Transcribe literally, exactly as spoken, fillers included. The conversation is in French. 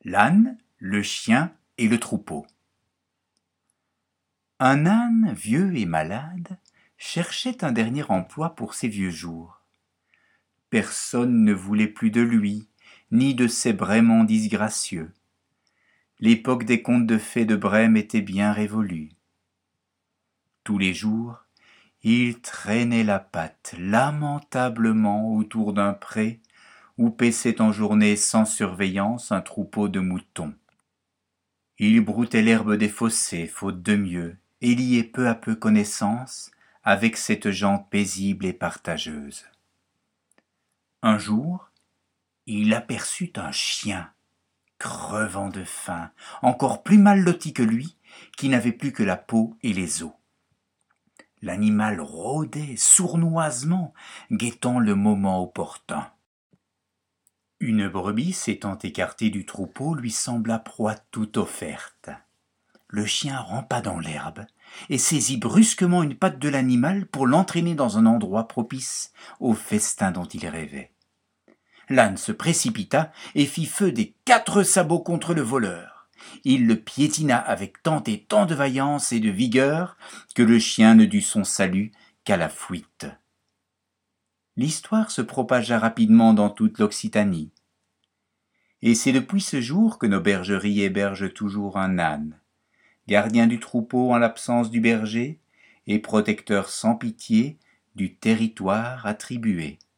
L'âne, le chien et le troupeau. Un âne vieux et malade cherchait un dernier emploi pour ses vieux jours. Personne ne voulait plus de lui, ni de ses braiements disgracieux. L'époque des contes de fées de Brême était bien révolue. Tous les jours, il traînait la patte lamentablement autour d'un pré où paissait en journée sans surveillance un troupeau de moutons. Il broutait l'herbe des fossés, faute de mieux, et liait peu à peu connaissance avec cette gent paisible et partageuse. Un jour, il aperçut un chien, crevant de faim, encore plus mal loti que lui, qui n'avait plus que la peau et les os. L'animal rôdait sournoisement, guettant le moment opportun. Une brebis s'étant écartée du troupeau lui sembla proie toute offerte. Le chien rampa dans l'herbe et saisit brusquement une patte de l'animal pour l'entraîner dans un endroit propice au festin dont il rêvait. L'âne se précipita et fit feu des quatre sabots contre le voleur. Il le piétina avec tant et tant de vaillance et de vigueur que le chien ne dut son salut qu'à la fuite. L'histoire se propagea rapidement dans toute l'Occitanie. Et c'est depuis ce jour que nos bergeries hébergent toujours un âne, gardien du troupeau en l'absence du berger et protecteur sans pitié du territoire attribué.